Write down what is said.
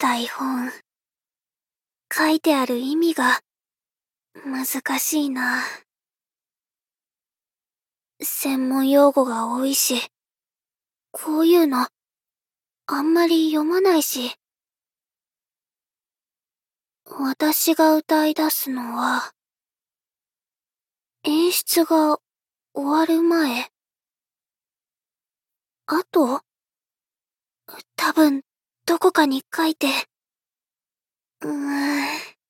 台本、書いてある意味が難しいな。専門用語が多いし、こういうのあんまり読まないし。私が歌い出すのは、演出が終わる前？あと？多分、どこかに書いて。